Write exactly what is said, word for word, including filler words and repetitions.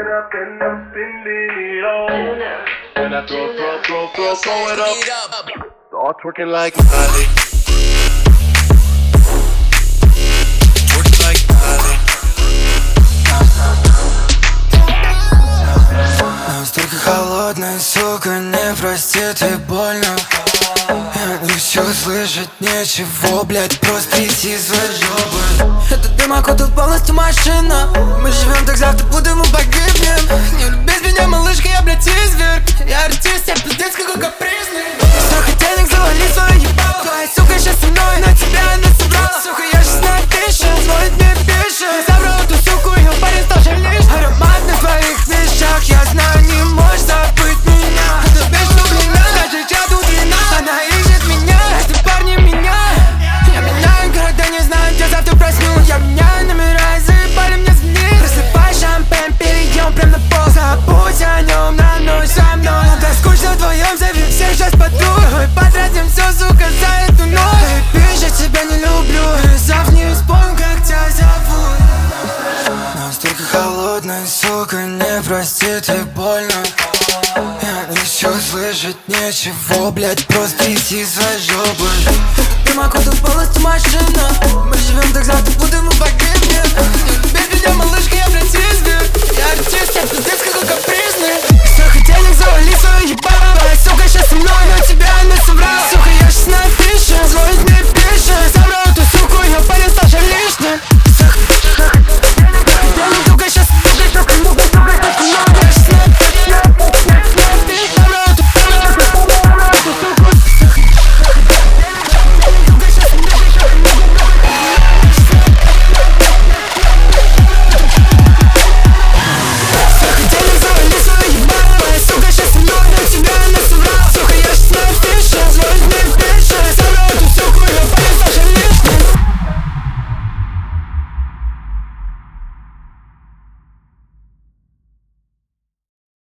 up and I'm spending it all. When I throw, throw, throw, throw, throw it up, start twerking like Miley. Twerking like Miley. Настолько холодная, сука, не простит и больно. Я не хочу слышать ничего, блядь, просто идти из своей жопы. Этот дым окутал полностью машина. Мы живем так, завтра будем мы погибнем. Не любить меня, малышка, я, блядь, изверг. Я артист, я пиздец какой капризный. Столько денег завали свою ебало. Твоя сука сейчас со мной, но тебя она собрала. Сука, я сейчас напишу, звонит мне пишет. Забрал эту суку, ее парень тоже лишь. Аромат на твоих вещах, я знаю, не можешь забыть меня. Эта bitch влюблена, даже чаду длина. Она ищет меня, эти парни меня. Я меняю города, не знаю, где завтра проснусь. Я меняю номера, и заебали мне звонить. Рассыпай шампань, перейдем прям на пол. Забудь о нем на ночь со мной. Нам так скучно вдвоем, зови всех сейчас подруг. Мы потратим все, сука, за эту ночь. Baby, я тебя не люблю, завтра не вспомню, как тебя зовут. Настолько холодная, сука, не простит и больно. Я не хочу слышать ничего, блядь, просто идти из своей жопы. Дым окутал полностью машина. Мы живем так, завтра будем мы погибнем.